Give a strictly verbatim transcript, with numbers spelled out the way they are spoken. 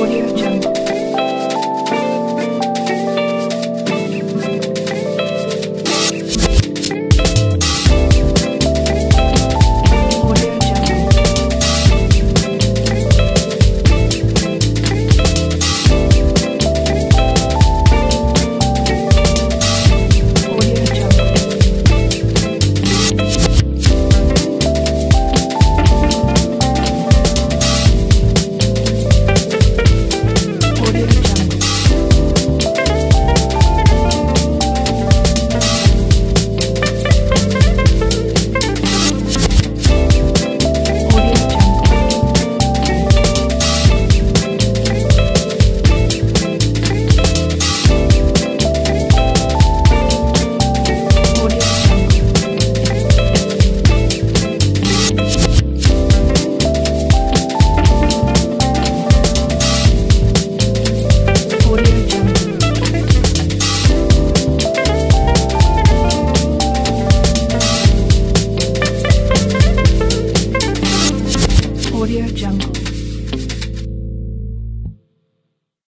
Audio Jungle. Audio Jungle. Audio Jungle. Audio Jungle. Audio Jungle. Audio Jungle. Audio Jungle. Audio Jungle.